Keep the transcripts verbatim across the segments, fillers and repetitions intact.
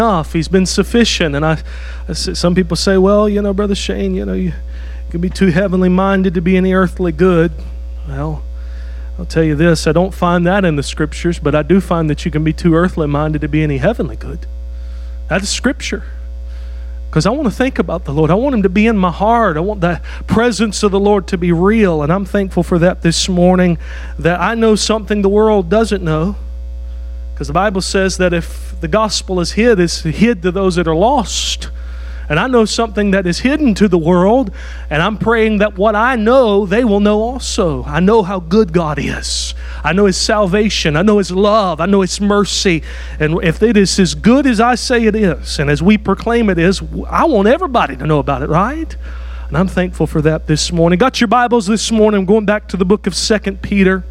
enough. He's been sufficient. And I, I some people say, well, you know, Brother Shane, you know, you can be too heavenly minded to be any earthly good. Well, I'll tell you this, I don't find that in the Scriptures, but I do find that you can be too earthly minded to be any heavenly good. That is Scripture. Because I want to think about the Lord. I want Him to be in my heart. I want the presence of the Lord to be real. And I'm thankful for that this morning, that I know something the world doesn't know. Because the Bible says that if the gospel is hid, it's hid to those that are lost. And I know something that is hidden to the world, and I'm praying that what I know, they will know also. I know how good God is. I know His salvation. I know His love. I know His mercy. And if it is as good as I say it is, and as we proclaim it is, I want everybody to know about it, right? And I'm thankful for that this morning. Got your Bibles this morning? I'm going back to the book of Second Peter.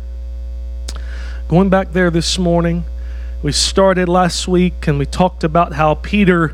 Going back there this morning. We started last week, and we talked about how Peter,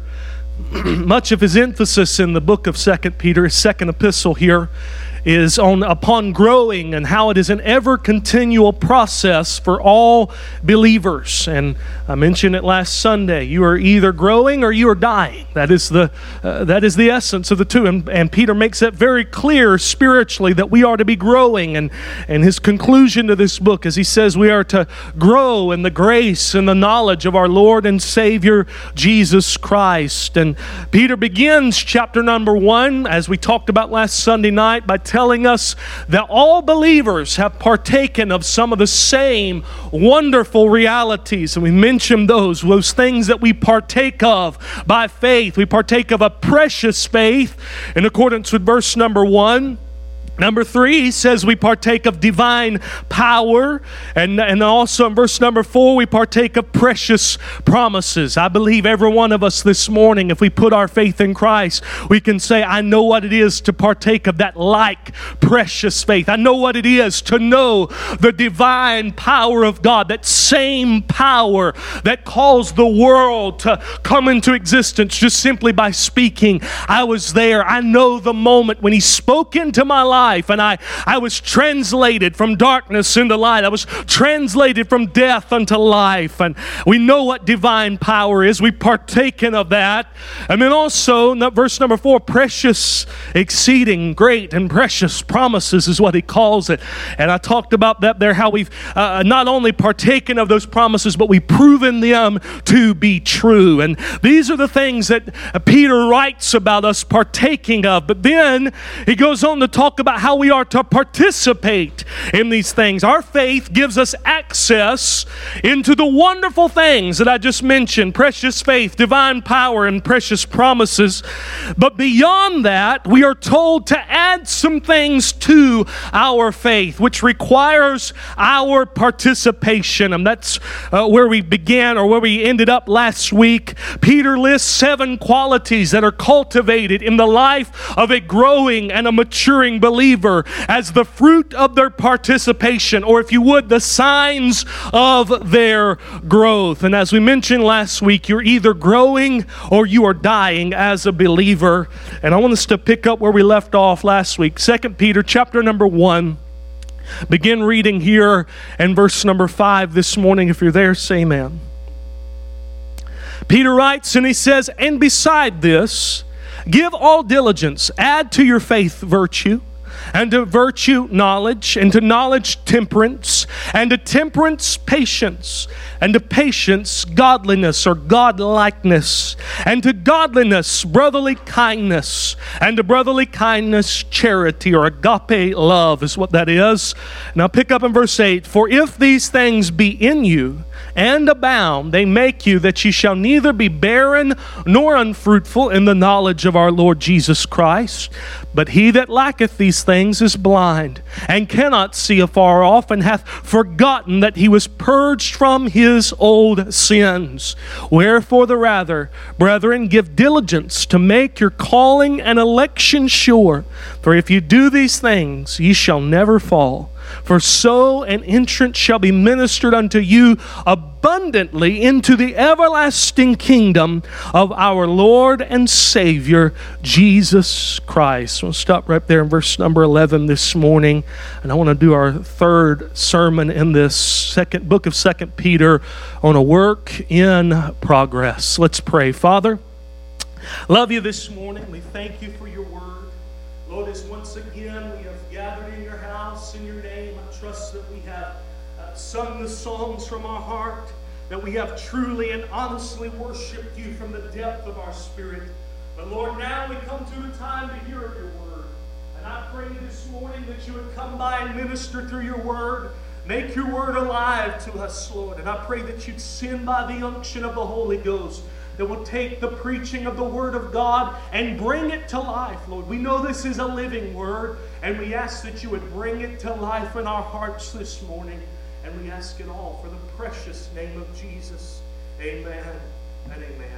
much of his emphasis in the book of Second Peter, his second epistle here, is on upon growing, and how it is an ever continual process for all believers. And I mentioned it last Sunday. You are either growing or you are dying. That is the uh, that is the essence of the two. And, and Peter makes that very clear spiritually, that we are to be growing. And, and his conclusion to this book is he says we are to grow in the grace and the knowledge of our Lord and Savior Jesus Christ. And Peter begins chapter number one, as we talked about last Sunday night, by telling us that all believers have partaken of some of the same wonderful realities. And we mentioned those, those things that we partake of by faith. We partake of a precious faith in accordance with verse number one. Number three, he says we partake of divine power. And, and also in verse number four, we partake of precious promises. I believe every one of us this morning, if we put our faith in Christ, we can say, I know what it is to partake of that like precious faith. I know what it is to know the divine power of God, that same power that caused the world to come into existence just simply by speaking. I was there. I know the moment when He spoke into my life. And I, I was translated from darkness into light. I was translated from death unto life. And we know what divine power is. We've partaken of that. And then also, verse number four, precious, exceeding, great, and precious promises is what he calls it. And I talked about that there, how we've uh, not only partaken of those promises, but we've proven them to be true. And these are the things that Peter writes about us partaking of. But then he goes on to talk about how we are to participate in these things. Our faith gives us access into the wonderful things that I just mentioned: precious faith, divine power, and precious promises. But beyond that, we are told to add some things to our faith, which requires our participation. And that's uh, where we began, or where we ended up last week. Peter lists seven qualities that are cultivated in the life of a growing and a maturing believer as the fruit of their participation, or if you would, the signs of their growth. And as we mentioned last week, you're either growing or you are dying as a believer. And I want us to pick up where we left off last week. Second Peter chapter number one. Begin reading here in verse number five this morning. If you're there, say amen. Peter writes, and he says, and beside this, give all diligence, add to your faith virtue, and to virtue knowledge, and to knowledge temperance, and to temperance patience, and to patience godliness or godlikeness, and to godliness brotherly kindness, and to brotherly kindness charity or agape love is what that is. Now pick up in verse eight. For if these things be in you and abound, they make you that ye shall neither be barren nor unfruitful in the knowledge of our Lord Jesus Christ. But he that lacketh these things is blind, and cannot see afar off, and hath forgotten that he was purged from his old sins. Wherefore the rather, brethren, give diligence to make your calling and election sure. For if you do these things, ye shall never fall. For so an entrance shall be ministered unto you abundantly into the everlasting kingdom of our Lord and Savior, Jesus Christ. We'll stop right there in verse number eleven this morning. And I want to do our third sermon in this second book of Second Peter on a work in progress. Let's pray. Father, love you this morning. We thank you for your word. Lord, as once again we have gathered in your house in your name, I trust that we have uh, sung the songs from our heart, that we have truly and honestly worshiped you from the depth of our spirit. But Lord, now we come to the time to hear of your word. And I pray this morning that you would come by and minister through your word. Make your word alive to us, Lord. And I pray that you'd send by the unction of the Holy Ghost that will take the preaching of the Word of God and bring it to life, Lord. We know this is a living Word, and we ask that you would bring it to life in our hearts this morning. And we ask it all for the precious name of Jesus. Amen and amen.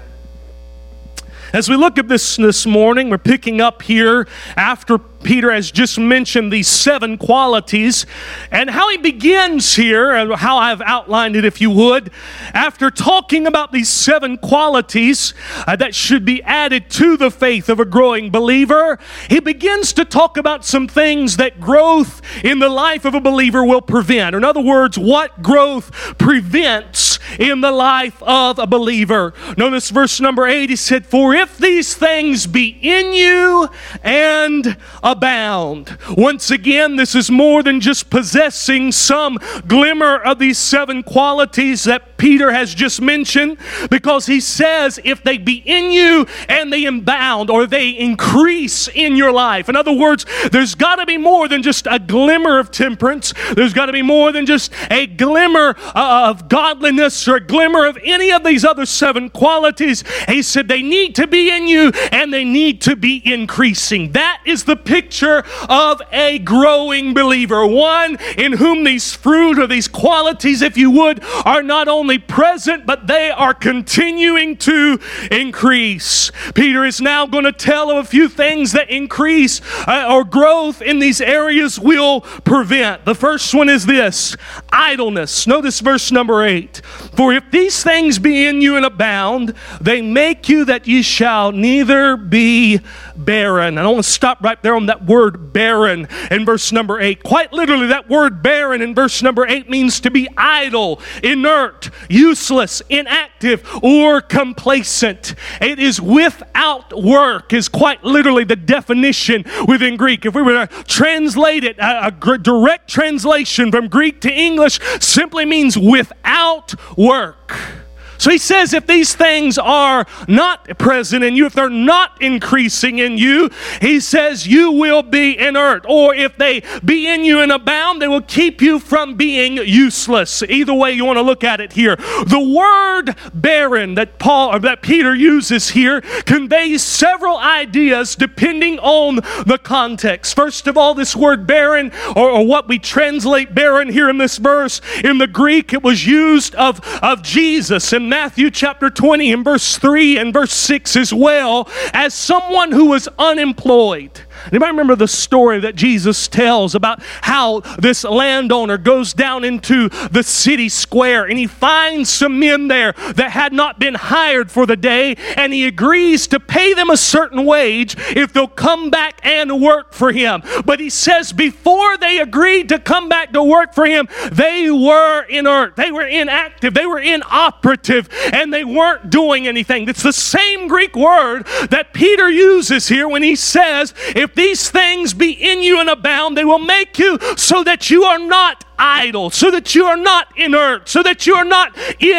As we look at this this morning, we're picking up here after Peter has just mentioned these seven qualities, and how he begins here, and how I've outlined it, if you would, after talking about these seven qualities uh, that should be added to the faith of a growing believer, he begins to talk about some things that growth in the life of a believer will prevent. In other words, what growth prevents in the life of a believer. Notice verse number eight, he said, "For if these things be in you and abound." Once again, this is more than just possessing some glimmer of these seven qualities that Peter has just mentioned, because he says if they be in you and they abound, or they increase in your life. In other words, there's got to be more than just a glimmer of temperance. There's got to be more than just a glimmer of godliness or a glimmer of any of these other seven qualities. He said they need to be in you and they need to be increasing. That is the picture of a growing believer, one in whom these fruit or these qualities, if you would, are not only present, but they are continuing to increase. Peter is now going to tell of a few things that increase uh, or growth in these areas will prevent. The first one is this: idleness. Notice verse number eight. "For if these things be in you and abound, they make you that ye shall neither be barren." And I want to stop right there on that word barren in verse number eight. Quite literally, that word barren in verse number eight means to be idle, inert, useless, inactive, or complacent. It is without work, is quite literally the definition within Greek. If we were to translate it, a, a direct translation from Greek to English simply means without work. So he says if these things are not present in you, if they're not increasing in you, he says you will be inert. Or if they be in you and abound, they will keep you from being useless. Either way you want to look at it here. The word barren that Paul or that Peter uses here conveys several ideas depending on the context. First of all, this word barren, or, or what we translate barren here in this verse, in the Greek it was used of, of Jesus in Matthew chapter twenty and verse three and verse six, as well as someone who was unemployed. Anybody remember the story that Jesus tells about how this landowner goes down into the city square and he finds some men there that had not been hired for the day, and he agrees to pay them a certain wage if they'll come back and work for him. But he says before they agreed to come back to work for him, they were inert, they were inactive, they were inoperative, and they weren't doing anything. It's the same Greek word that Peter uses here when he says, if these things be in you and abound, they will make you so that you are not idle, so that you are not inert, so that you are not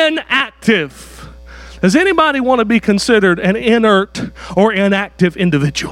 inactive. Does anybody want to be considered an inert or inactive individual?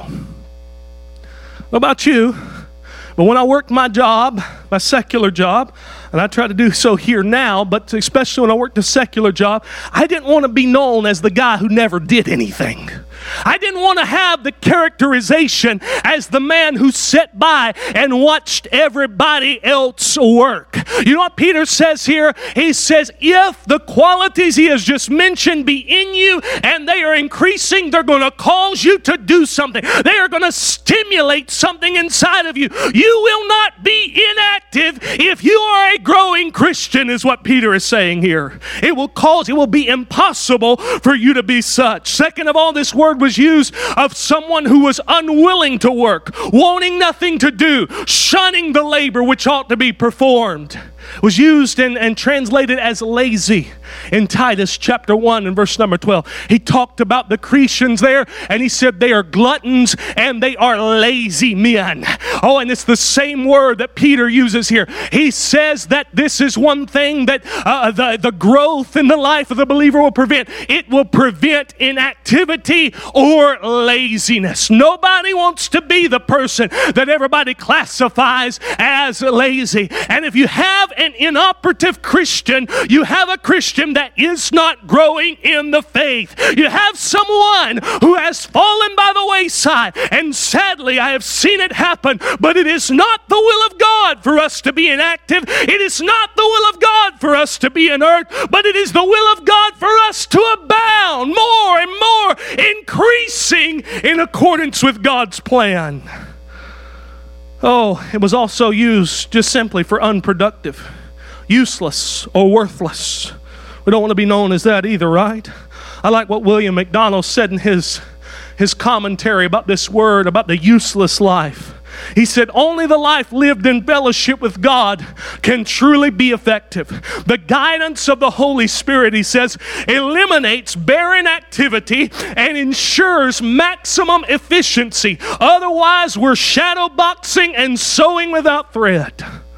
What about you? But when I worked my job, my secular job, and I try to do so here now, but especially when I worked a secular job, I didn't want to be known as the guy who never did anything. I didn't want to have the characterization as the man who sat by and watched everybody else work. You know what Peter says here? He says, if the qualities he has just mentioned be in you and they are increasing, they're going to cause you to do something. They are going to stimulate something inside of you. You will not be inactive if you are a growing Christian, is what Peter is saying here. It will cause, it will be impossible for you to be such. Second of all, this word was used of someone who was unwilling to work, wanting nothing to do, shunning the labor which ought to be performed. It was used and, and translated as lazy in Titus chapter one and verse number twelve. He talked about the Cretans there, and he said they are gluttons and they are lazy men. Oh, and it's the same word that Peter uses here. He says that this is one thing that uh, the, the growth in the life of the believer will prevent. It will prevent inactivity or laziness. Nobody wants to be the person that everybody classifies as lazy. And if you have an inoperative Christian, you have a Christian that is not growing in the faith. You have someone who has fallen by the wayside, and sadly I have seen it happen, but it is not the will of God for us to be inactive. It is not the will of God for us to be inert, but it is the will of God for us to abound more and more, increasing in accordance with God's plan. Oh, it was also used just simply for unproductive, useless, or worthless. We don't want to be known as that either, right? I like what William MacDonald said in his, his commentary about this word, about the useless life. He said, only the life lived in fellowship with God can truly be effective. The guidance of the Holy Spirit, he says, eliminates barren activity and ensures maximum efficiency. Otherwise, we're shadow boxing and sewing without thread.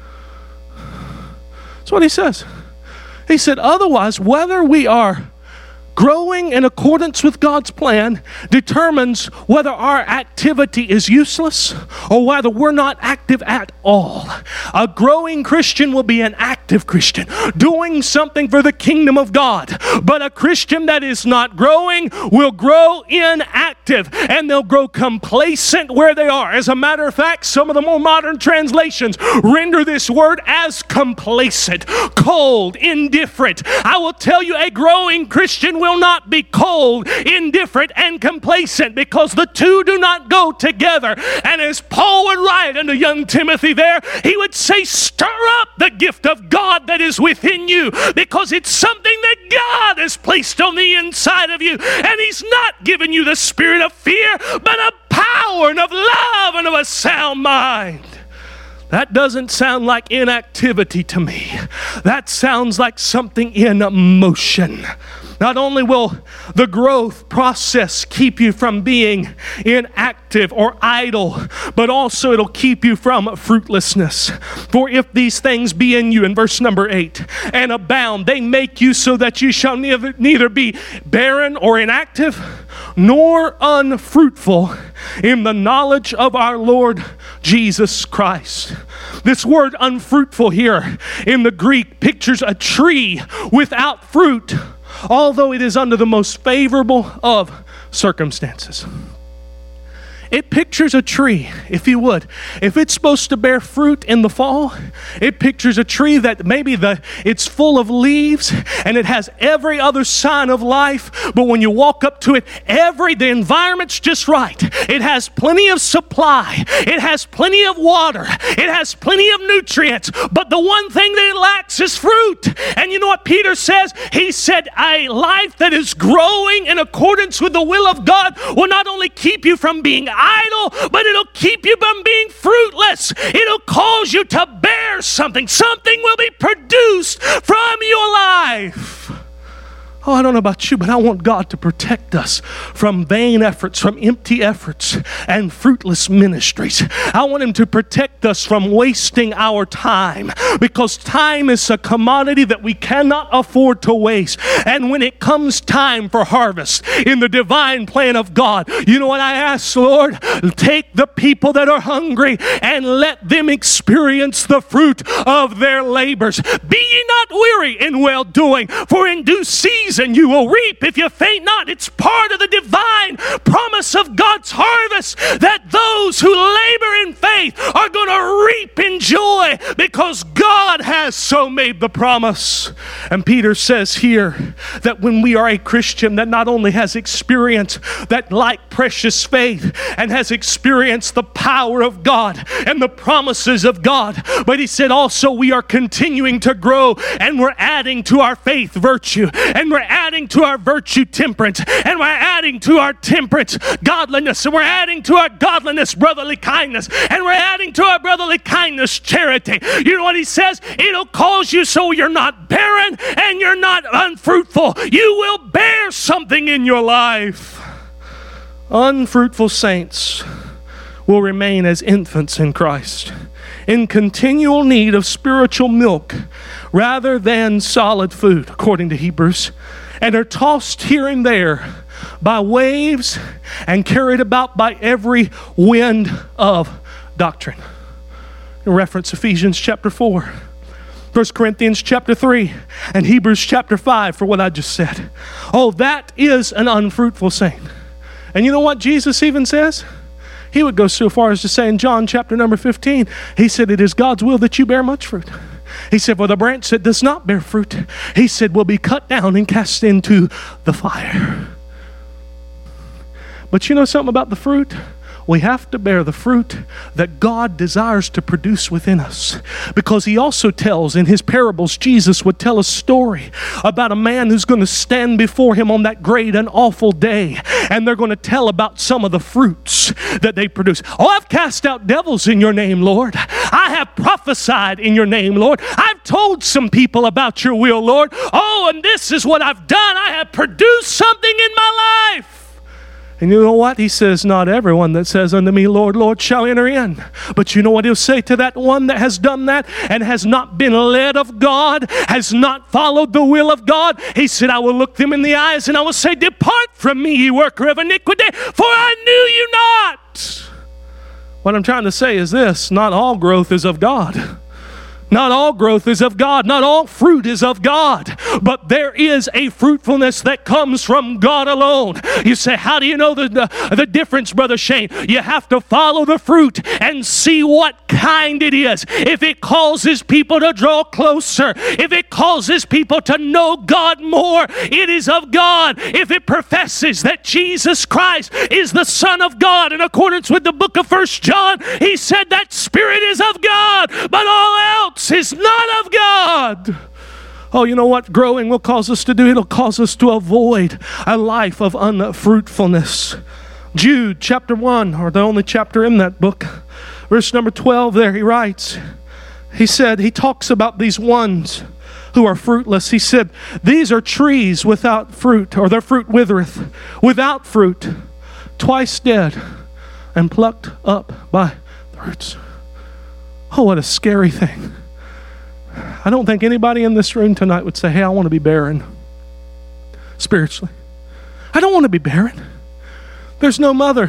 That's what he says. He said, otherwise, whether we are growing in accordance with God's plan determines whether our activity is useless or whether we're not active at all. A growing Christian will be an active Christian, doing something for the kingdom of God. But a Christian that is not growing will grow inactive, and they'll grow complacent where they are. As a matter of fact, some of the more modern translations render this word as complacent, cold, indifferent. I will tell you, a growing Christian will not be cold, indifferent, and complacent, because the two do not go together. And as Paul would write unto young Timothy there, he would say, stir up the gift of God that is within you, because it's something that God has placed on the inside of you. And he's not given you the spirit of fear, but of power and of love and of a sound mind. That doesn't sound like inactivity to me. That sounds like something in motion. Not only will the growth process keep you from being inactive or idle, but also it'll keep you from fruitlessness. For if these things be in you, in verse number eight, and abound, they make you so that you shall neither, neither be barren or inactive, nor unfruitful in the knowledge of our Lord Jesus Christ. This word unfruitful here in the Greek pictures a tree without fruit, although it is under the most favorable of circumstances. It pictures a tree, if you would. If it's supposed to bear fruit in the fall, it pictures a tree that maybe the it's full of leaves and it has every other sign of life, but when you walk up to it, every the environment's just right. It has plenty of supply. It has plenty of water. It has plenty of nutrients, but the one thing that it lacks is fruit. And you know what Peter says? He said a life that is growing in accordance with the will of God will not only keep you from being idle, but it'll keep you from being fruitless. It'll cause you to bear something. Something will be produced from your life. Oh, I don't know about you, but I want God to protect us from vain efforts, from empty efforts, and fruitless ministries. I want Him to protect us from wasting our time, because time is a commodity that we cannot afford to waste. And when it comes time for harvest in the divine plan of God, you know what I ask, Lord? Take the people that are hungry and let them experience the fruit of their labors. Be ye not weary in well-doing, for in due season and you will reap if you faint not. It's part of the divine promise promise that those who labor in faith are going to reap in joy because God has so made the promise. And Peter says here that when we are a Christian that not only has experienced that like precious faith and has experienced the power of God and the promises of God, but he said also we are continuing to grow, and we're adding to our faith virtue, and we're adding to our virtue temperance, and we're adding to our temperance godliness, and we're adding to our godliness brotherly kindness, and we're adding to our brotherly kindness charity. You know what he says? It'll cause you so you're not barren and you're not unfruitful. You will bear something in your life. Unfruitful saints will remain as infants in Christ, in continual need of spiritual milk rather than solid food, according to Hebrews, and are tossed here and there by waves and carried about by every wind of doctrine. In reference Ephesians chapter four, First Corinthians chapter three, and Hebrews chapter five for what I just said. Oh, that is an unfruitful saint. And you know what Jesus even says? He would go so far as to say in John chapter number fifteen, he said, it is God's will that you bear much fruit. He said, for the branch that does not bear fruit, he said, will be cut down and cast into the fire. But you know something about the fruit? We have to bear the fruit that God desires to produce within us. Because he also tells in his parables, Jesus would tell a story about a man who's going to stand before him on that great and awful day. And they're going to tell about some of the fruits that they produce. Oh, I've cast out devils in your name, Lord. I have prophesied in your name, Lord. I've told some people about your will, Lord. Oh, and this is what I've done. I have produced something in my life. And you know what? He says, not everyone that says unto me, Lord, Lord, shall enter in. But you know what he'll say to that one that has done that and has not been led of God, has not followed the will of God? He said, I will look them in the eyes and I will say, depart from me, ye worker of iniquity, for I knew you not. What I'm trying to say is this: not all growth is of God. Not all growth is of God. Not all fruit is of God. But there is a fruitfulness that comes from God alone. You say, how do you know the, the, the difference, Brother Shane? You have to follow the fruit and see what kind it is. If it causes people to draw closer, if it causes people to know God more, it is of God. If it professes that Jesus Christ is the Son of God, in accordance with the book of First John, he said that Spirit is of God, but all else is not of God. Oh, you know what growing will cause us to do? It'll cause us to avoid a life of unfruitfulness. Jude chapter one, or the only chapter in that book, verse number twelve there, he writes, he said, he talks about these ones who are fruitless. He said, these are trees without fruit, or their fruit withereth, without fruit, twice dead, and plucked up by the roots. Oh, what a scary thing. I don't think anybody in this room tonight would say, hey, I want to be barren spiritually. I don't want to be barren. There's no mother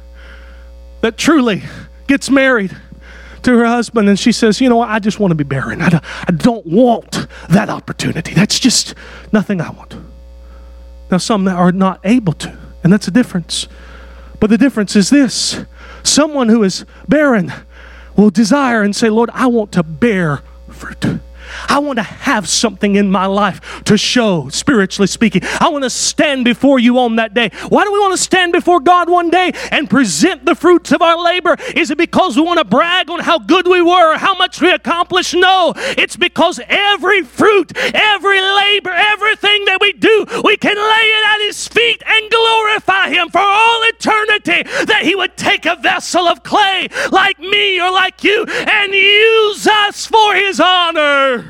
that truly gets married to her husband and she says, you know what, I just want to be barren. I don't, I don't want that opportunity. That's just nothing I want. Now, some that are not able to, and that's a difference. But the difference is this: someone who is barren will desire and say, Lord, I want to bear fruit. I want to have something in my life to show, spiritually speaking. I want to stand before you on that day. Why do we want to stand before God one day and present the fruits of our labor? Is it because we want to brag on how good we were or how much we accomplished? No. It's because every fruit, every labor, everything that we do, we can lay it at his feet and glorify him for all eternity, that he would take a vessel of clay like me or like you and use us for his honor.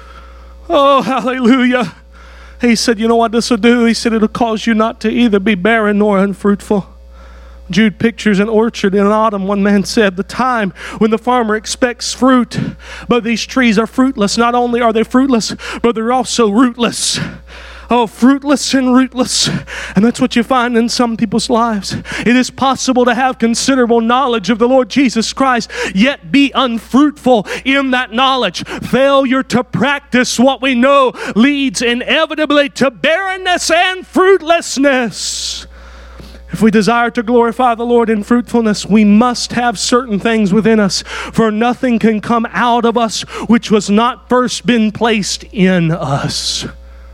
Oh, hallelujah. He said, you know what this will do? He said, it'll cause you not to either be barren nor unfruitful. Jude pictures an orchard in autumn. One man said, the time when the farmer expects fruit, but these trees are fruitless. Not only are they fruitless, but they're also rootless. Oh, fruitless and rootless. And that's what you find in some people's lives. It is possible to have considerable knowledge of the Lord Jesus Christ, yet be unfruitful in that knowledge. Failure to practice what we know leads inevitably to barrenness and fruitlessness. If we desire to glorify the Lord in fruitfulness, we must have certain things within us. For nothing can come out of us which was not first been placed in us.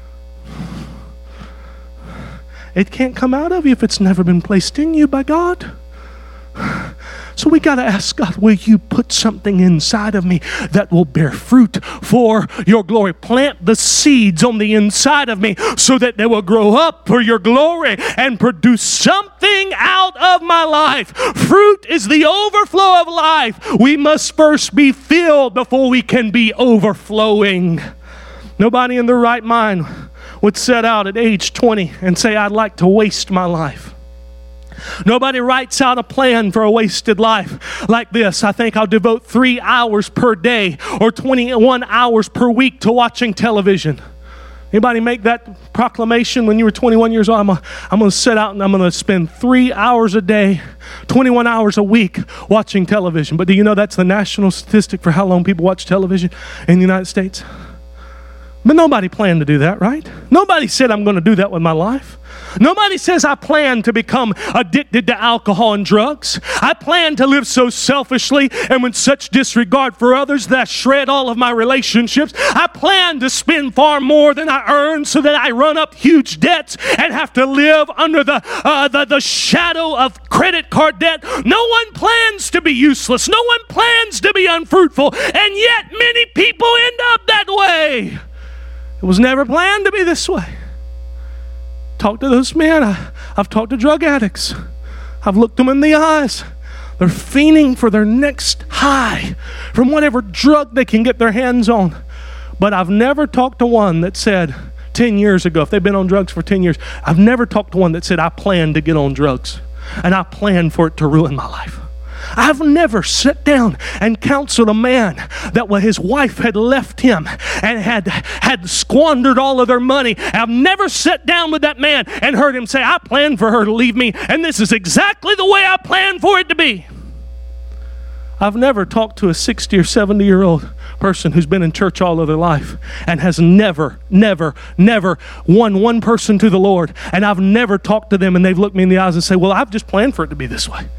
It can't come out of you if it's never been placed in you by God. So we got to ask God, will you put something inside of me that will bear fruit for your glory? Plant the seeds on the inside of me so that they will grow up for your glory and produce something out of my life. Fruit is the overflow of life. We must first be filled before we can be overflowing. Nobody in their right mind would set out at age twenty and say, I'd like to waste my life. Nobody writes out a plan for a wasted life like this. I think I'll devote three hours per day or twenty-one hours per week to watching television. Anybody make that proclamation when you were twenty-one years old? I'm gonna, I'm gonna set out and I'm gonna spend three hours a day, twenty-one hours a week watching television. But do you know that's the national statistic for how long people watch television in the United States? But nobody planned to do that, right? Nobody said I'm going to do that with my life. Nobody says I plan to become addicted to alcohol and drugs. I plan to live so selfishly and with such disregard for others that I shred all of my relationships. I plan to spend far more than I earn so that I run up huge debts and have to live under the, uh, the, the shadow of credit card debt. No one plans to be useless. No one plans to be unfruitful. And yet many people end up that way. It was never planned to be this way. Talk to those men. I, I've talked to drug addicts. I've looked them in the eyes. They're fiending for their next high from whatever drug they can get their hands on. But I've never talked to one that said ten years ago, if they've been on drugs for ten years, I've never talked to one that said, I plan to get on drugs and I plan for it to ruin my life. I've never sat down and counseled a man that his wife had left him and had, had squandered all of their money. I've never sat down with that man and heard him say, I planned for her to leave me, and this is exactly the way I planned for it to be. I've never talked to a sixty or seventy year old person who's been in church all of their life and has never, never, never won one person to the Lord. And I've never talked to them and they've looked me in the eyes and say, well, I've just planned for it to be this way.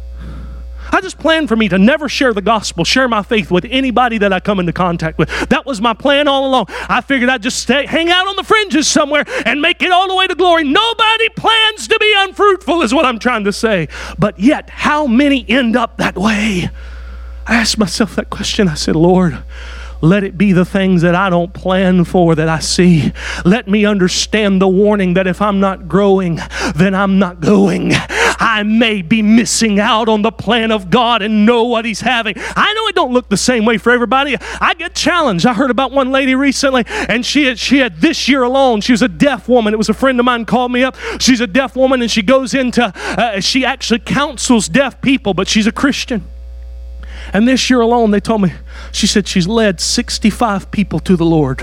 I just planned for me to never share the gospel, share my faith with anybody that I come into contact with. That was my plan all along. I figured I'd just stay, hang out on the fringes somewhere and make it all the way to glory. Nobody plans to be unfruitful is what I'm trying to say. But yet, how many end up that way? I asked myself that question. I said, Lord, let it be the things that I don't plan for that I see. Let me understand the warning that if I'm not growing, then I'm not going. I may be missing out on the plan of God and know what He's having. I know it don't look the same way for everybody. I get challenged. I heard about one lady recently, and she had, she had this year alone, she was a deaf woman. It was a friend of mine called me up. She's a deaf woman, and she goes into, uh, she actually counsels deaf people, but she's a Christian. And this year alone, they told me, she said she's led sixty-five people to the Lord.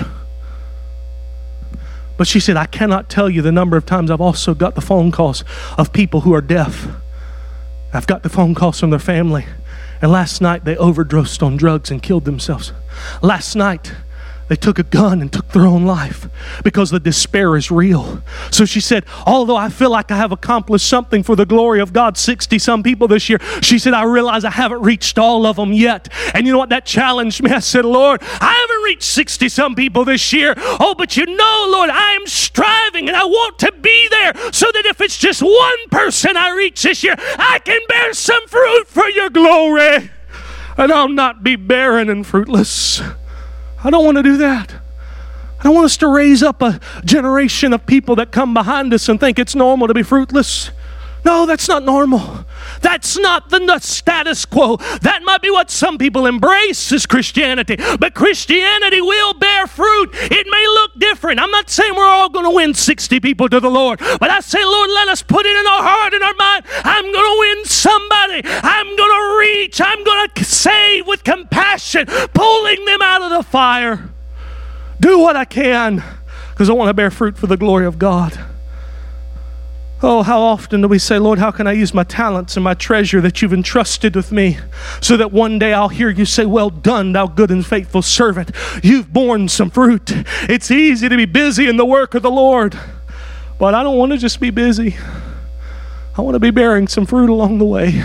But she said, I cannot tell you the number of times I've also got the phone calls of people who are deaf. I've got the phone calls from their family. And last night they overdosed on drugs and killed themselves. Last night they took a gun and took their own life because the despair is real. So she said, although I feel like I have accomplished something for the glory of God, sixty some people this year, she said, I realize I haven't reached all of them yet. And you know what? That challenged me. I said, Lord, I haven't reached sixty some people this year. Oh, but you know, Lord, I am striving and I want to be there so that if it's just one person I reach this year, I can bear some fruit for your glory. And I'll not be barren and fruitless. I don't want to do that. I don't want us to raise up a generation of people that come behind us and think it's normal to be fruitless. No, that's not normal. That's not the, the status quo. That might be what some people embrace as Christianity, but Christianity will bear fruit. It may look different. I'm not saying we're all going to win sixty people to the Lord, but I say, Lord, let us put it in our heart and our mind. I'm going to win somebody. I'm going to reach. I'm going to save with compassion, pulling them out of the fire. Do what I can because I want to bear fruit for the glory of God. Oh, how often do we say, Lord, how can I use my talents and my treasure that you've entrusted with me so that one day I'll hear you say, well done, thou good and faithful servant. You've borne some fruit. It's easy to be busy in the work of the Lord, but I don't want to just be busy. I want to be bearing some fruit along the way.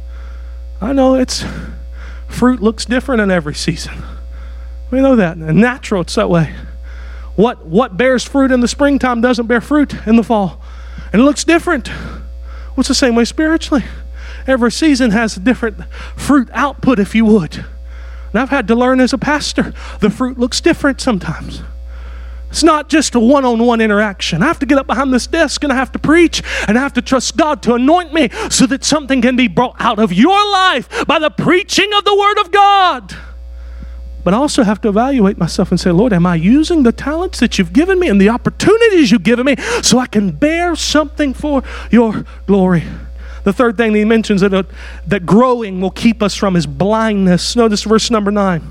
I know it's fruit looks different in every season. We know that. And natural, it's that way. What what bears fruit in the springtime doesn't bear fruit in the fall. And it looks different. Well, it's the same way spiritually. Every season has a different fruit output, if you would. And I've had to learn as a pastor, the fruit looks different sometimes. It's not just a one-on-one interaction. I have to get up behind this desk and I have to preach and I have to trust God to anoint me so that something can be brought out of your life by the preaching of the Word of God. But I also have to evaluate myself and say, Lord, am I using the talents that you've given me and the opportunities you've given me so I can bear something for your glory? The third thing he mentions that, uh, that growing will keep us from is blindness. Notice verse number nine.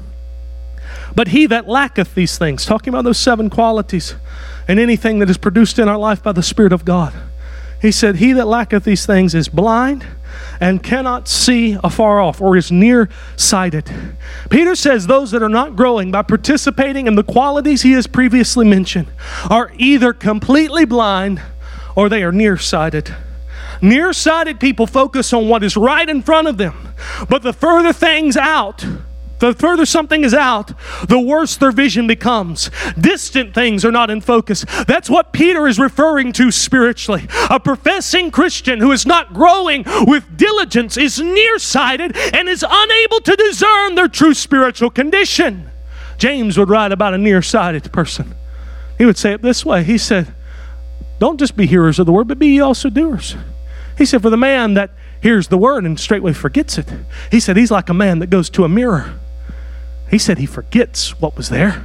But he that lacketh these things, talking about those seven qualities and anything that is produced in our life by the Spirit of God. He said, he that lacketh these things is blind and cannot see afar off, or is nearsighted. Peter says those that are not growing by participating in the qualities he has previously mentioned are either completely blind or they are nearsighted. Nearsighted people focus on what is right in front of them, but the further things out, the further something is out, the worse their vision becomes. Distant things are not in focus. That's what Peter is referring to spiritually. A professing Christian who is not growing with diligence is nearsighted and is unable to discern their true spiritual condition. James would write about a nearsighted person. He would say it this way. He said, don't just be hearers of the word, but be ye also doers. He said, for the man that hears the word and straightway forgets it, he said he's like a man that goes to a mirror. He said he forgets what was there.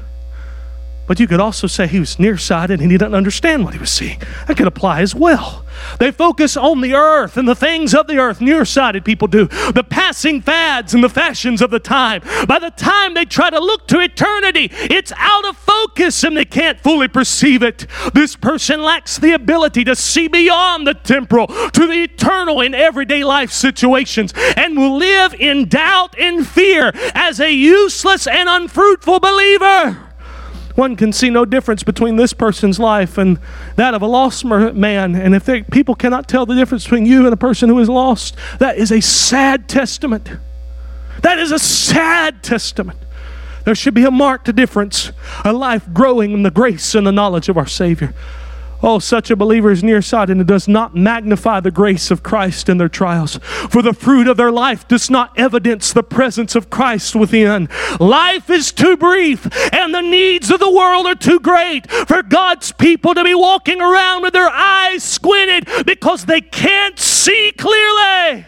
But you could also say he was nearsighted and he didn't understand what he was seeing. That could apply as well. They focus on the earth and the things of the earth. Nearsighted people do. The passing fads and the fashions of the time. By the time they try to look to eternity, it's out of focus and they can't fully perceive it. This person lacks the ability to see beyond the temporal to the eternal in everyday life situations and will live in doubt and fear as a useless and unfruitful believer. One can see no difference between this person's life and that of a lost man. And if they, people cannot tell the difference between you and a person who is lost, that is a sad testament. That is a sad testament. There should be a marked difference, a life growing in the grace and the knowledge of our Savior. Oh, such a believer is nearsighted and does not magnify the grace of Christ in their trials. For the fruit of their life does not evidence the presence of Christ within. Life is too brief and the needs of the world are too great for God's people to be walking around with their eyes squinted because they can't see clearly.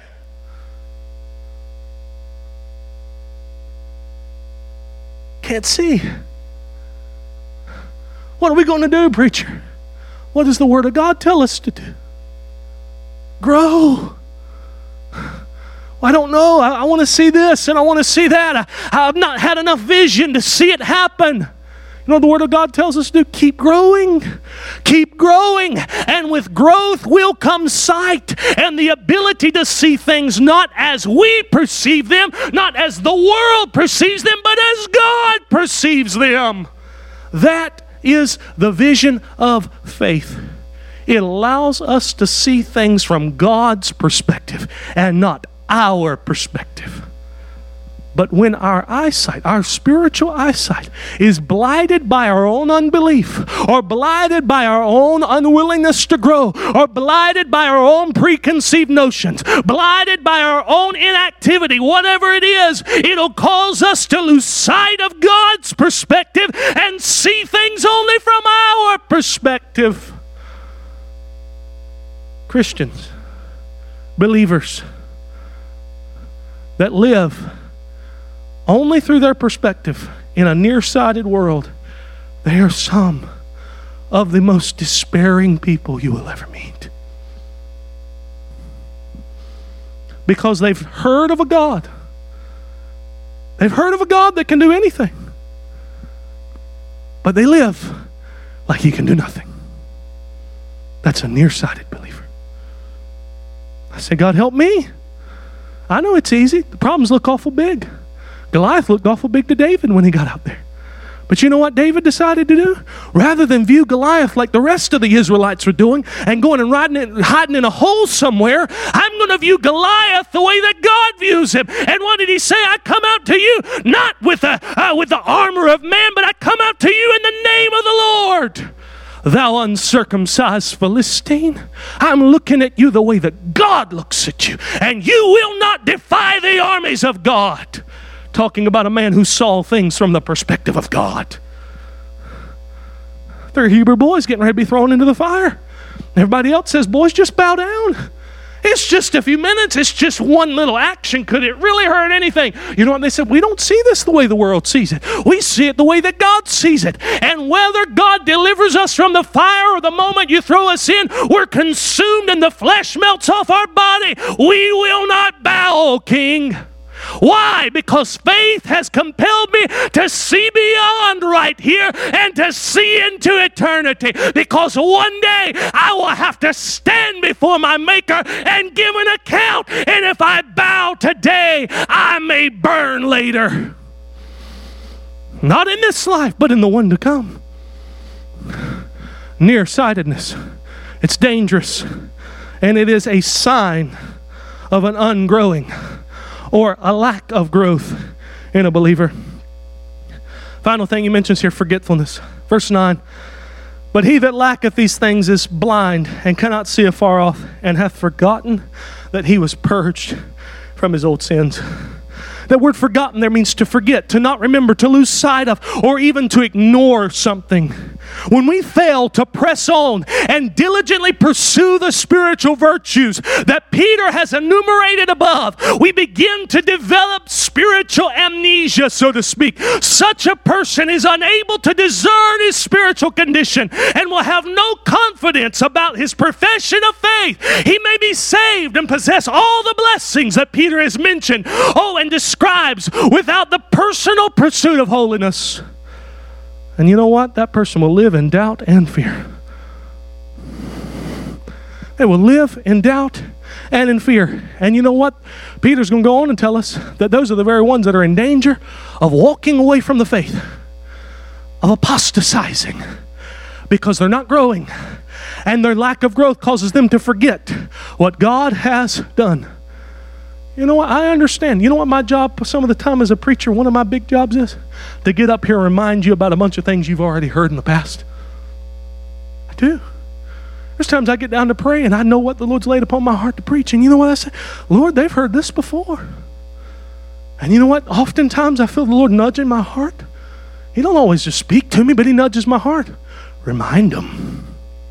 Can't see. What are we going to do, preacher? What does the Word of God tell us to do? Grow. I don't know. I, I want to see this and I want to see that. I, I've not had enough vision to see it happen. You know what the Word of God tells us to do? Keep growing. Keep growing. And with growth will come sight and the ability to see things not as we perceive them, not as the world perceives them, but as God perceives them. That is the vision of faith. It allows us to see things from God's perspective and not our perspective. But when our eyesight, our spiritual eyesight, is blinded by our own unbelief, or blinded by our own unwillingness to grow, or blinded by our own preconceived notions, blinded by our own inactivity, whatever it is, it'll cause us to lose sight of God's perspective and see things only from our perspective. Christians, believers that live only through their perspective in a nearsighted world, they are some of the most despairing people you will ever meet. Because they've heard of a God. They've heard of a God that can do anything. But they live like He can do nothing. That's a nearsighted believer. I say, God, help me. I know it's easy. The problems look awful big. Goliath looked awful big to David when he got out there. But you know what David decided to do? Rather than view Goliath like the rest of the Israelites were doing and going and riding it, hiding in a hole somewhere, I'm going to view Goliath the way that God views him. And what did he say? I come out to you not with, a, uh, with the armor of man, but I come out to you in the name of the Lord. Thou uncircumcised Philistine, I'm looking at you the way that God looks at you, and you will not defy the armies of God. Talking about a man who saw things from the perspective of God. They're Hebrew boys getting ready to be thrown into the fire. Everybody else says, boys, just bow down. It's just a few minutes. It's just one little action. Could it really hurt anything? You know what they said? We don't see this the way the world sees it. We see it the way that God sees it. And whether God delivers us from the fire or the moment you throw us in, we're consumed and the flesh melts off our body. We will not bow, O King. Why? Because faith has compelled me to see beyond right here and to see into eternity. Because one day I will have to stand before my Maker and give an account. And if I bow today, I may burn later. Not in this life, but in the one to come. Nearsightedness. It's dangerous. And it is a sign of an ungrowing or a lack of growth in a believer. Final thing he mentions here, forgetfulness. Verse nine, but he that lacketh these things is blind and cannot see afar off, and hath forgotten that he was purged from his old sins. That word forgotten there means to forget, to not remember, to lose sight of, or even to ignore something. When we fail to press on and diligently pursue the spiritual virtues that Peter has enumerated above, we begin to develop spiritual amnesia, so to speak. Such a person is unable to discern his spiritual condition and will have no confidence about his profession of faith. He may be saved and possess all the blessings that Peter has mentioned, oh, and describes, without the personal pursuit of holiness. And you know what? That person will live in doubt and fear. They will live in doubt and in fear. And you know what? Peter's going to go on and tell us that those are the very ones that are in danger of walking away from the faith, of apostatizing, because they're not growing. And their lack of growth causes them to forget what God has done. You know what? I understand. You know what my job some of the time as a preacher, one of my big jobs is? To get up here and remind you about a bunch of things you've already heard in the past. I do. There's times I get down to pray and I know what the Lord's laid upon my heart to preach. And you know what I say? Lord, they've heard this before. And you know what? Oftentimes I feel the Lord nudging my heart. He don't always just speak to me, but he nudges my heart. Remind them.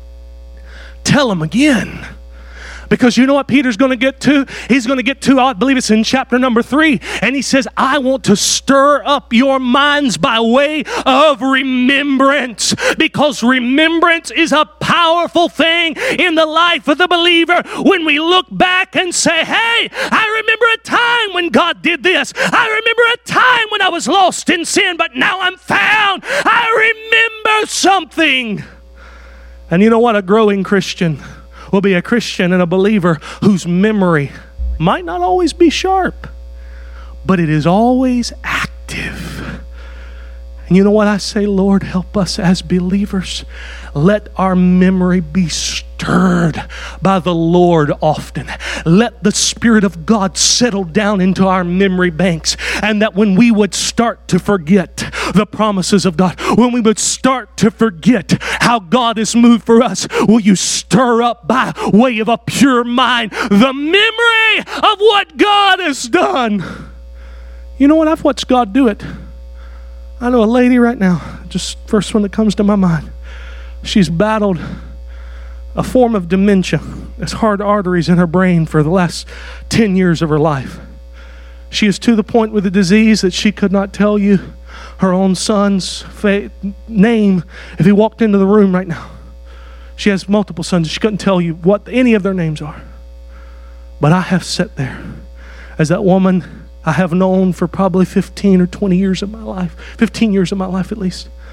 Tell them again. Because you know what Peter's going to get to? He's going to get to, I believe it's in chapter number three. And he says, I want to stir up your minds by way of remembrance. Because remembrance is a powerful thing in the life of the believer. When we look back and say, hey, I remember a time when God did this. I remember a time when I was lost in sin, but now I'm found. I remember something. And you know what? A growing Christian will be a Christian and a believer whose memory might not always be sharp, but it is always active. And you know what I say? Lord, help us as believers. Let our memory be stirred by the Lord often. Let the Spirit of God settle down into our memory banks, and that when we would start to forget the promises of God, when we would start to forget how God has moved for us, will you stir up by way of a pure mind the memory of what God has done? You know what? I've watched God do it. I know a lady right now, just first one that comes to my mind. She's battled a form of dementia. It's hard arteries in her brain for the last ten years of her life. She is to the point with the disease that she could not tell you her own son's fa- name if he walked into the room right now. She has multiple sons. She couldn't tell you what any of their names are. But I have sat there as that woman I have known for probably fifteen or twenty years of my life, fifteen years of my life at least.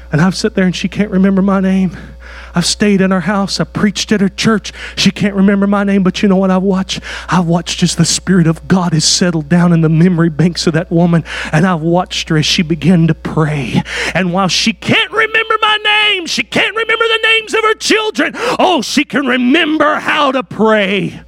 And I've sat there and she can't remember my name. I've stayed in her house. I preached at her church. She can't remember my name, but you know what I've watched? I've watched as the Spirit of God has settled down in the memory banks of that woman, and I've watched her as she began to pray. And while she can't remember my name, she can't remember the names of her children, oh, she can remember how to pray.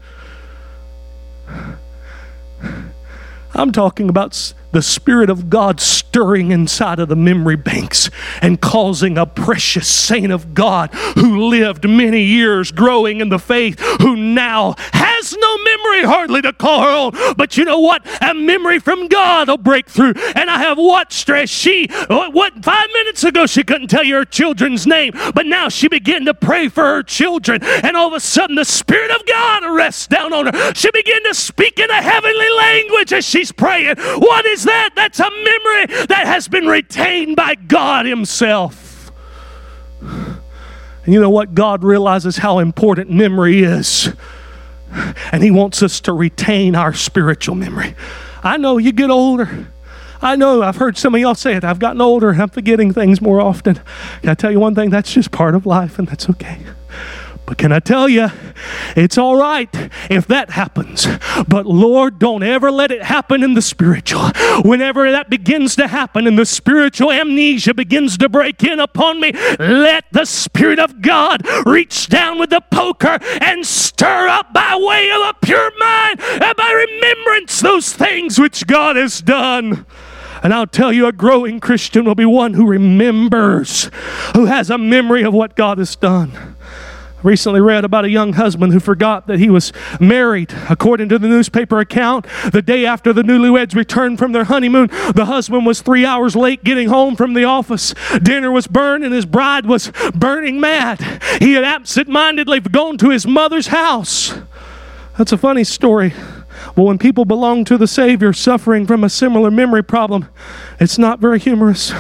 I'm talking about the Spirit of God stirring inside of the memory banks and causing a precious saint of God who lived many years growing in the faith, who now has no memory hardly to call her own. But you know what? A memory from God will break through. And I have watched her as she, what, five minutes ago she couldn't tell you her children's name, but now she began to pray for her children. And all of a sudden the Spirit of God rests down on her. She began to speak in a heavenly language as she's praying. What is that? That's a memory that has been retained by God Himself. And you know what? God realizes how important memory is. And He wants us to retain our spiritual memory. I know you get older. I know I've heard some of y'all say it. I've gotten older and I'm forgetting things more often. Can I tell you one thing? That's just part of life, and that's okay. But can I tell you, it's all right if that happens. But Lord, don't ever let it happen in the spiritual. Whenever that begins to happen and the spiritual amnesia begins to break in upon me, let the Spirit of God reach down with the poker and stir up by way of a pure mind and by remembrance those things which God has done. And I'll tell you, a growing Christian will be one who remembers, who has a memory of what God has done. Recently read about a young husband who forgot that he was married. According to the newspaper account, the day after the newlyweds returned from their honeymoon, the husband was three hours late getting home from the office. Dinner was burned and his bride was burning mad. He had absent-mindedly gone to his mother's house. That's a funny story. Well, when people belong to the Savior suffering from a similar memory problem, it's not very humorous.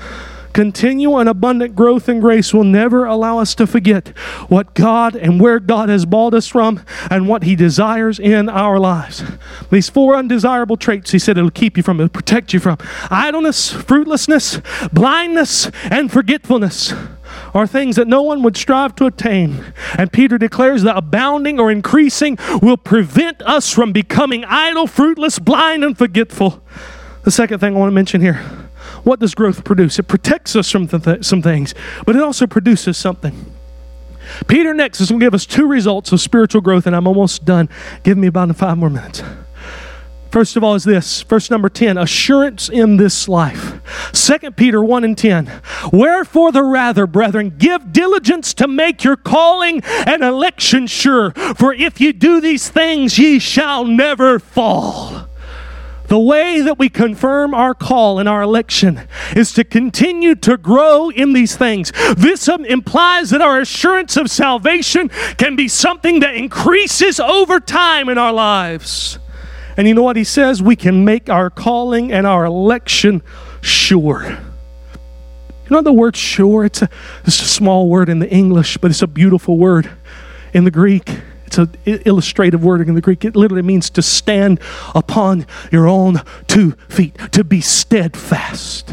Continual and abundant growth in grace will never allow us to forget what God and where God has brought us from and what He desires in our lives. These four undesirable traits, He said, it'll keep you from, it'll protect you from. Idleness, fruitlessness, blindness, and forgetfulness are things that no one would strive to attain. And Peter declares that abounding or increasing will prevent us from becoming idle, fruitless, blind, and forgetful. The second thing I want to mention here. What does growth produce? It protects us from th- some things, but it also produces something. Peter next is going to give us two results of spiritual growth, and I'm almost done. Give me about five more minutes. First of all is this, verse number ten, assurance in this life. Second Peter one and ten, wherefore the rather, brethren, give diligence to make your calling and election sure, for if you do these things, ye shall never fall. The way that we confirm our call and our election is to continue to grow in these things. This um, implies that our assurance of salvation can be something that increases over time in our lives. And you know what he says? We can make our calling and our election sure. You know the word sure? It's a, it's a small word in the English, but it's a beautiful word in the Greek. It's an illustrative word in the Greek. It literally means to stand upon your own two feet, to be steadfast.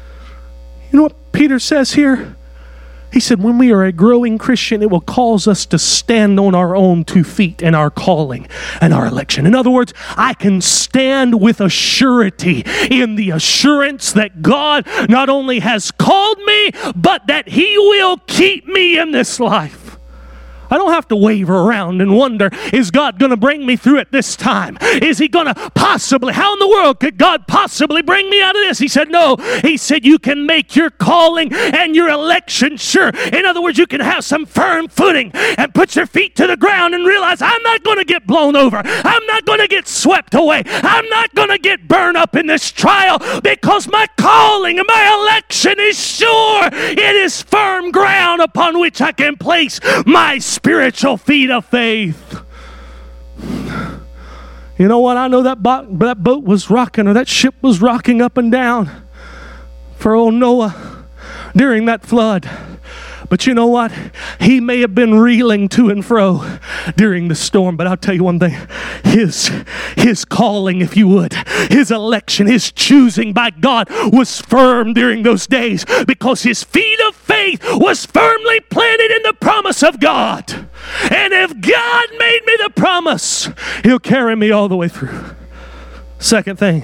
You know what Peter says here? He said, when we are a growing Christian, it will cause us to stand on our own two feet in our calling and our election. In other words, I can stand with a surety in the assurance that God not only has called me, but that He will keep me in this life. I don't have to waver around and wonder, is God going to bring me through it this time? Is He going to possibly, how in the world could God possibly bring me out of this? He said, no. He said, you can make your calling and your election sure. In other words, you can have some firm footing and put your feet to the ground and realize, I'm not going to get blown over. I'm not going to get swept away. I'm not going to get burned up in this trial because my calling and my election is sure. It is firm ground upon which I can place my spiritual feet of faith. You know what? I know that, bo- that boat was rocking, or that ship was rocking up and down for old Noah during that flood. But you know what? He may have been reeling to and fro during the storm, but I'll tell you one thing. His, his calling, if you would, his election, his choosing by God was firm during those days because his feet of faith was firmly planted in the promise of God. And if God made me the promise, he'll carry me all the way through. Second thing,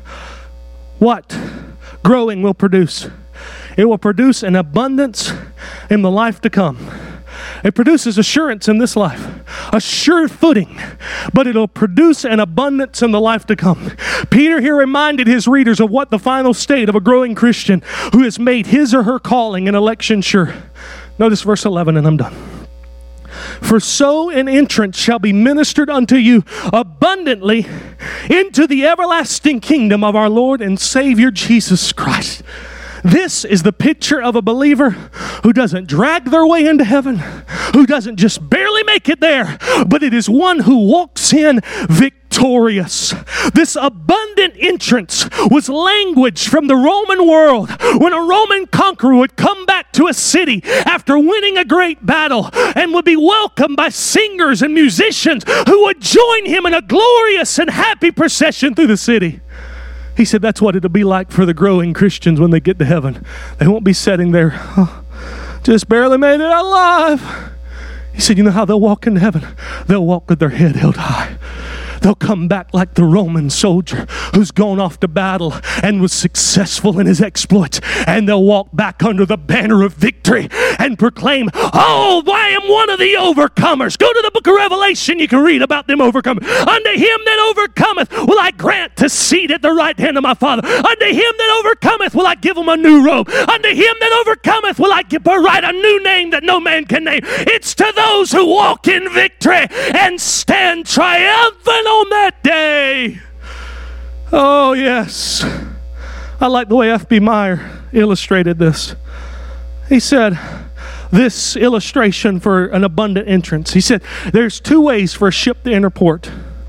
what growing will produce? It will produce an abundance in the life to come. It produces assurance in this life, a sure footing, but it'll produce an abundance in the life to come. Peter here reminded his readers of what the final state of a growing Christian who has made his or her calling and election sure. Notice verse eleven, and I'm done. For so an entrance shall be ministered unto you abundantly into the everlasting kingdom of our Lord and Savior Jesus Christ. This is the picture of a believer who doesn't drag their way into heaven, who doesn't just barely make it there, but it is one who walks in victorious. This abundant entrance was language from the Roman world when a Roman conqueror would come back to a city after winning a great battle and would be welcomed by singers and musicians who would join him in a glorious and happy procession through the city. He said that's what it'll be like for the growing Christians when they get to heaven. They won't be sitting there, oh, just barely made it out alive. He said, you know how they'll walk into heaven? They'll walk with their head held high. They'll come back like the Roman soldier who's gone off to battle and was successful in his exploits. And they'll walk back under the banner of victory and proclaim, oh, I am one of the overcomers. Go to the book of Revelation. You can read about them overcoming. Unto him that overcometh will I grant to seat at the right hand of my Father. Unto him that overcometh will I give him a new robe. Unto him that overcometh will I give, write a new name that no man can name. It's to those who walk in victory and stand triumphant on that day. Oh, yes. I like the way F B Meyer illustrated this. He said, this illustration for an abundant entrance. He said, there's two ways for a ship to enter port.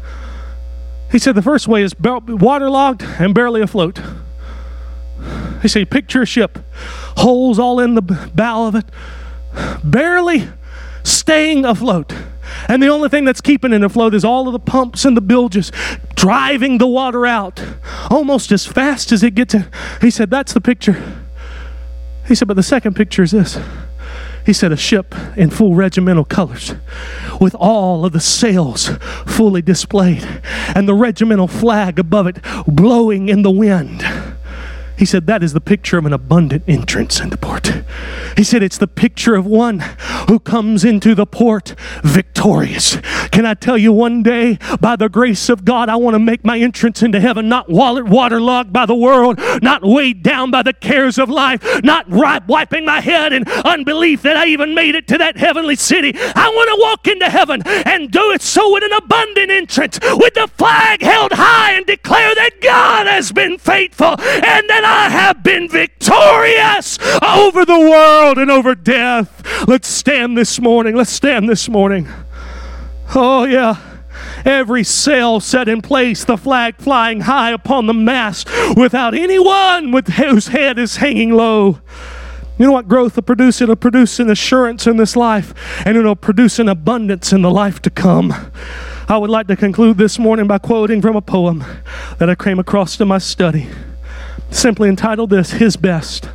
He said, the first way is waterlogged and barely afloat. He said, picture a ship, holes all in the bow of it, barely staying afloat. And the only thing that's keeping it afloat is all of the pumps and the bilges driving the water out almost as fast as it gets in. He said, that's the picture. He said, but the second picture is this. He said, a ship in full regimental colors with all of the sails fully displayed and the regimental flag above it blowing in the wind. He said, that is the picture of an abundant entrance into port. He said, it's the picture of one who comes into the port victorious. Can I tell you, one day, by the grace of God, I want to make my entrance into heaven not waterlogged by the world, not weighed down by the cares of life, not wiping my head in unbelief that I even made it to that heavenly city. I want to walk into heaven and do it so with an abundant entrance, with the flag held high, and declare that God has been faithful and that I have been victorious over the world and over death. Let's stand this morning. Let's stand this morning. Oh, yeah. Every sail set in place, the flag flying high upon the mast without anyone with whose head is hanging low. You know what growth will produce? It'll produce an assurance in this life, and it'll produce an abundance in the life to come. I would like to conclude this morning by quoting from a poem that I came across in my study. Simply entitled this, His Best.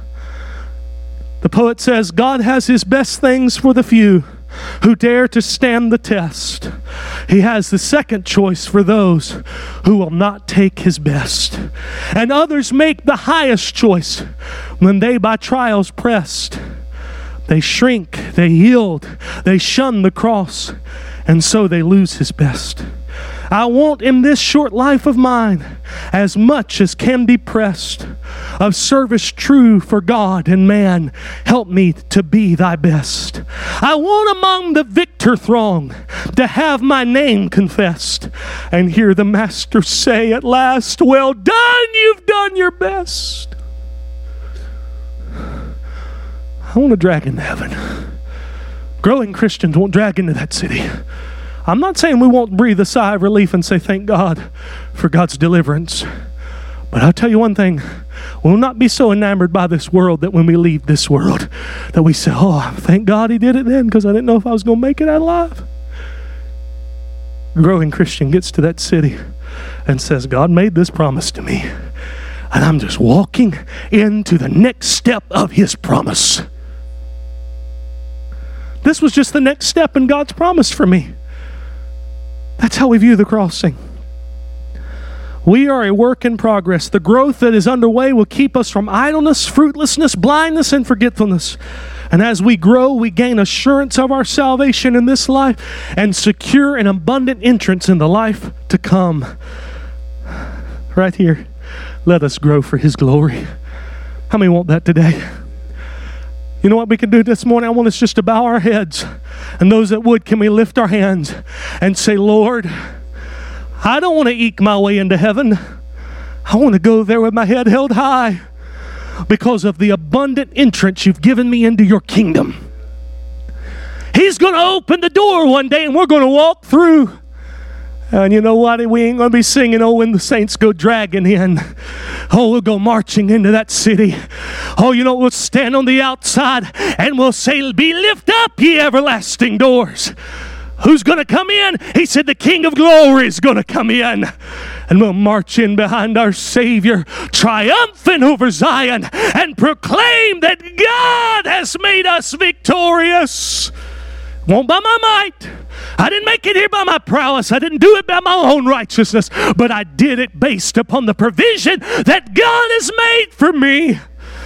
The poet says, God has His best things for the few who dare to stand the test. He has the second choice for those who will not take His best. And others make the highest choice when they by trials pressed. They shrink, they yield, they shun the cross, and so they lose His best. I want in this short life of mine as much as can be pressed of service true for God and man. Help me to be thy best. I want among the victor throng to have my name confessed and hear the Master say at last, well done, you've done your best. I want to drag into heaven. Growing Christians won't drag into that city. I'm not saying we won't breathe a sigh of relief and say, thank God for God's deliverance. But I'll tell you one thing, We'll not be so enamored by this world that when we leave this world, that we say, oh, thank God he did it then, because I didn't know if I was going to make it out alive. A growing Christian gets to that city and says, God made this promise to me, and I'm just walking into the next step of his promise. This was just the next step in God's promise for me. That's how we view the crossing. We are a work in progress. The growth that is underway will keep us from idleness, fruitlessness, blindness, and forgetfulness. And as we grow, we gain assurance of our salvation in this life and secure an abundant entrance in the life to come. Right here, let us grow for his glory. How many want that today? You know what we can do this morning? I want us just to bow our heads. And those that would, can we lift our hands and say, Lord, I don't want to eke my way into heaven. I want to go there with my head held high because of the abundant entrance you've given me into your kingdom. He's going to open the door one day and we're going to walk through. And you know what? We ain't going to be singing, oh, when the saints go dragging in. Oh, we'll go marching into that city. Oh, you know, we'll stand on the outside and we'll say, be lift up, ye everlasting doors. Who's going to come in? He said, the King of Glory is going to come in. And we'll march in behind our Savior, triumphant over Zion, and proclaim that God has made us victorious. Won't by my might. I didn't make it here by my prowess. I didn't do it by my own righteousness. But I did it based upon the provision that God has made for me.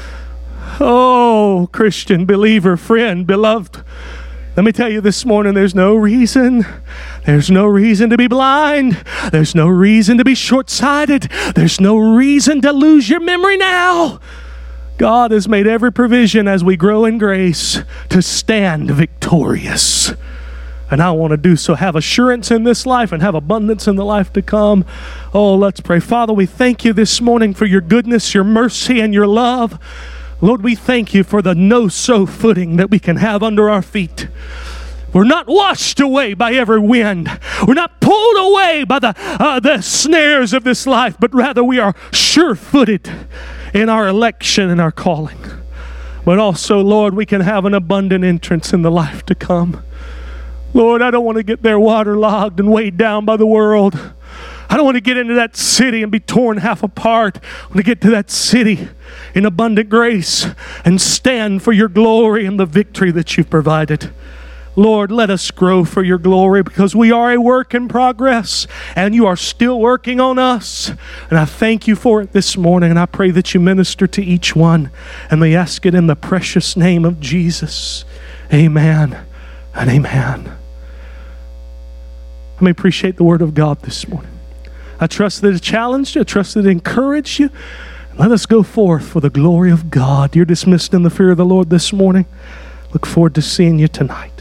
Oh, Christian, believer, friend, beloved. Let me tell you this morning, there's no reason. There's no reason to be blind. There's no reason to be short-sighted. There's no reason to lose your memory now. God has made every provision as we grow in grace to stand victorious. And I want to do so. Have assurance in this life and have abundance in the life to come. Oh, let's pray. Father, we thank you this morning for your goodness, your mercy, and your love. Lord, we thank you for the no-so footing that we can have under our feet. We're not washed away by every wind. We're not pulled away by the, uh, the snares of this life, but rather we are sure-footed in our election and our calling. But also, Lord, we can have an abundant entrance in the life to come. Lord, I don't want to get there waterlogged and weighed down by the world. I don't want to get into that city and be torn half apart. I want to get to that city in abundant grace and stand for your glory and the victory that you've provided. Lord, let us grow for your glory because we are a work in progress and you are still working on us. And I thank you for it this morning, and I pray that you minister to each one. And we ask it in the precious name of Jesus. Amen and amen. Let me appreciate the word of God this morning. I trust that it challenged you. I trust that it encouraged you. Let us go forth for the glory of God. You're dismissed in the fear of the Lord this morning. Look forward to seeing you tonight.